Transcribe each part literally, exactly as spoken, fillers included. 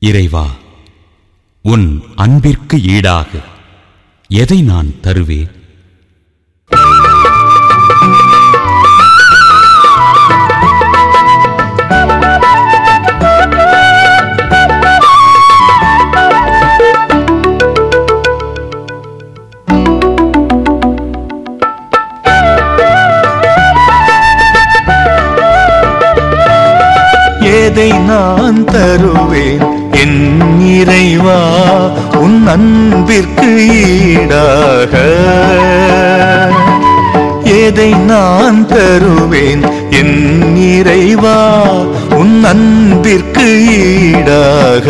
இறைவா, உன் அன்பிற்கு ஈடாக எதை நான் தருவேன்? எதை நான் தருவேன் என் இறைவா உன் அன்பிற்கு ஈடாக? எதை நான் தருவேன் என் இறைவா உன் அன்பிற்கு ஈடாக?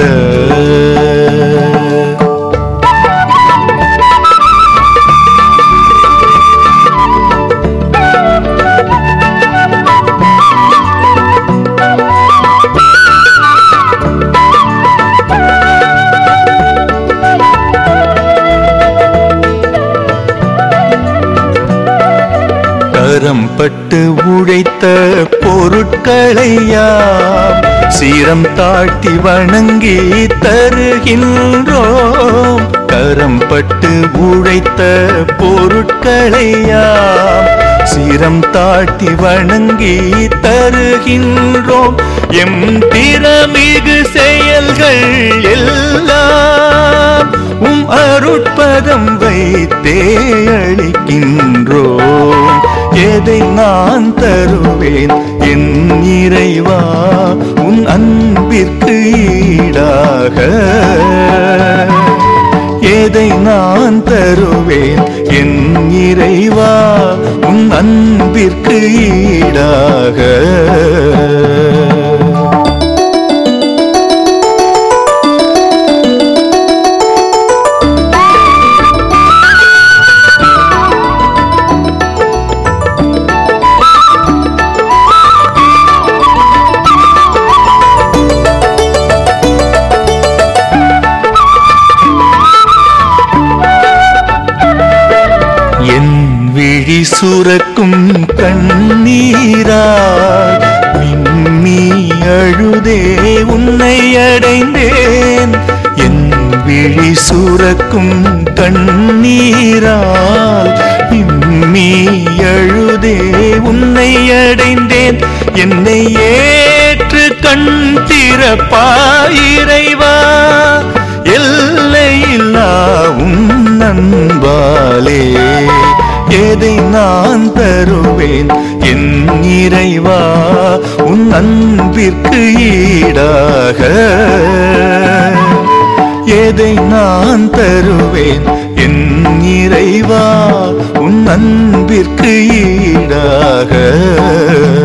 கரம் பட்டு உழைத்த பொருட்களையாம் சீரம் தாட்டி வணங்கி தருகின்றோம். கரம் பட்டு உழைத்த பொருட்களையாம் சீரம் தாட்டி வணங்கி தருகின்றோம். எம் திறமிகு செயல்கள் எல்லாம் உம் அருட்பதம் வைத்தே அளிக்கின்றோம். எதை நான் தருவேன் என் இறைவா உன் அன்பிற்கு ஈடாக? எதை நான் தருவேன் என் இறைவா உன் அன்பிற்கு ஈடாக? விழி சுரக்கும் கண்ணீரால் விம்மி அழுதே உன்னை அடைந்தேன். என் விழி சுரக்கும் கண்ணீரால் விம்மி அழுதே உன்னை அடைந்தேன். என்னை ஏற்று கண் திறப்பாயிறைவா எல்லையில்லா உன் அன்பாலே. எதை நான் தருவேன் என் இறைவா உன் அன்பிற்கு ஈடாக? எதை நான் தருவேன் என் இறைவா உன் அன்பிற்கு ஈடாக?